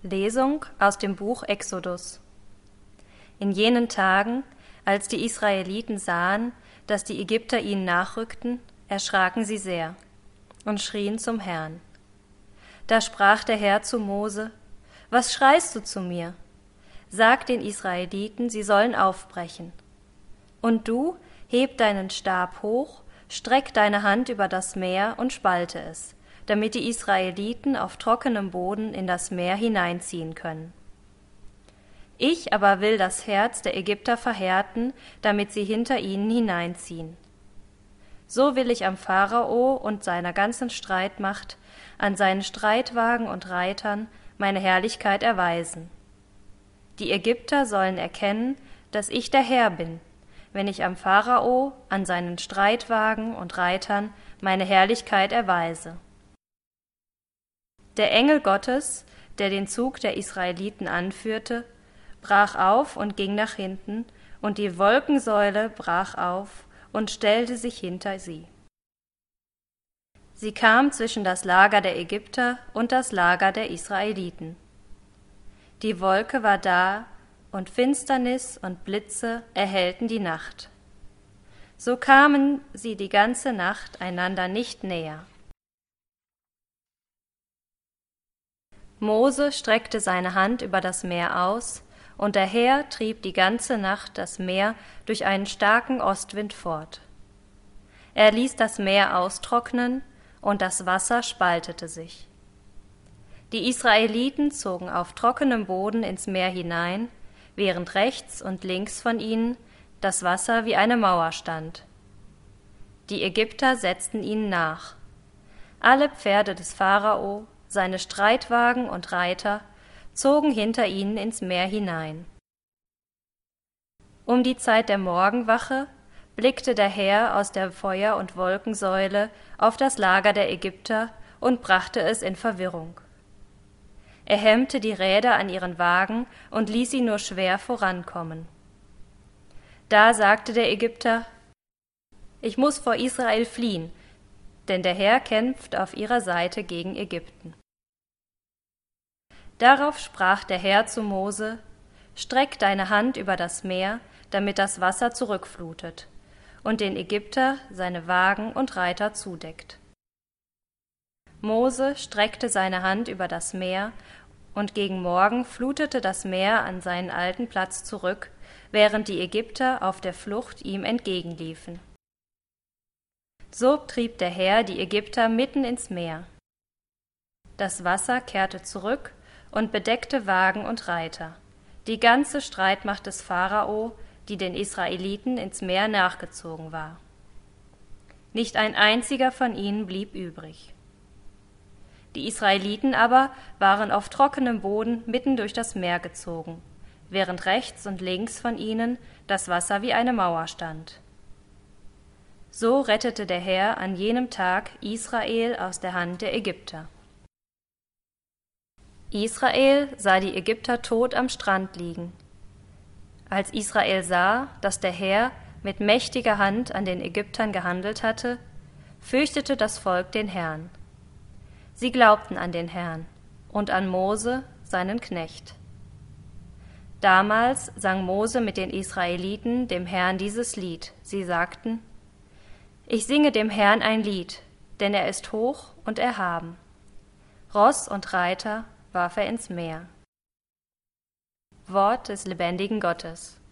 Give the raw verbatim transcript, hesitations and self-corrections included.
Lesung aus dem Buch Exodus. In jenen Tagen, als die Israeliten sahen, dass die Ägypter ihnen nachrückten, erschraken sie sehr und schrien zum Herrn. Da sprach der Herr zu Mose: Was schreist du zu mir? Sag den Israeliten, sie sollen aufbrechen. Und du, heb deinen Stab hoch, streck deine Hand über das Meer und spalte es, damit die Israeliten auf trockenem Boden in das Meer hineinziehen können. Ich aber will das Herz der Ägypter verhärten, damit sie hinter ihnen hineinziehen. So will ich am Pharao und seiner ganzen Streitmacht, an seinen Streitwagen und Reitern, meine Herrlichkeit erweisen. Die Ägypter sollen erkennen, dass ich der Herr bin, wenn ich am Pharao, an seinen Streitwagen und Reitern meine Herrlichkeit erweise. Der Engel Gottes, der den Zug der Israeliten anführte, brach auf und ging nach hinten, und die Wolkensäule brach auf und stellte sich hinter sie. Sie kam zwischen das Lager der Ägypter und das Lager der Israeliten. Die Wolke war da, und Finsternis und Blitze erhellten die Nacht. So kamen sie die ganze Nacht einander nicht näher. Mose streckte seine Hand über das Meer aus, und der Herr trieb die ganze Nacht das Meer durch einen starken Ostwind fort. Er ließ das Meer austrocknen, und das Wasser spaltete sich. Die Israeliten zogen auf trockenem Boden ins Meer hinein, während rechts und links von ihnen das Wasser wie eine Mauer stand. Die Ägypter setzten ihnen nach. Alle Pferde des Pharao, seine Streitwagen und Reiter, zogen hinter ihnen ins Meer hinein. Um die Zeit der Morgenwache blickte der Herr aus der Feuer- und Wolkensäule auf das Lager der Ägypter und brachte es in Verwirrung. Er hemmte die Räder an ihren Wagen und ließ sie nur schwer vorankommen. Da sagte der Ägypter: Ich muss vor Israel fliehen, denn der Herr kämpft auf ihrer Seite gegen Ägypten. Darauf sprach der Herr zu Mose: Streck deine Hand über das Meer, damit das Wasser zurückflutet und den Ägypter seine Wagen und Reiter zudeckt. Mose streckte seine Hand über das Meer, und gegen Morgen flutete das Meer an seinen alten Platz zurück, während die Ägypter auf der Flucht ihm entgegenliefen. So trieb der Herr die Ägypter mitten ins Meer. Das Wasser kehrte zurück und bedeckte Wagen und Reiter, die ganze Streitmacht des Pharao, die den Israeliten ins Meer nachgezogen war. Nicht ein einziger von ihnen blieb übrig. Die Israeliten aber waren auf trockenem Boden mitten durch das Meer gezogen, während rechts und links von ihnen das Wasser wie eine Mauer stand. So rettete der Herr an jenem Tag Israel aus der Hand der Ägypter. Israel sah die Ägypter tot am Strand liegen. Als Israel sah, dass der Herr mit mächtiger Hand an den Ägyptern gehandelt hatte, fürchtete das Volk den Herrn. Sie glaubten an den Herrn und an Mose, seinen Knecht. Damals sang Mose mit den Israeliten dem Herrn dieses Lied. Sie sagten: Ich singe dem Herrn ein Lied, denn er ist hoch und erhaben. Ross und Reiter warf er ins Meer. Wort des lebendigen Gottes.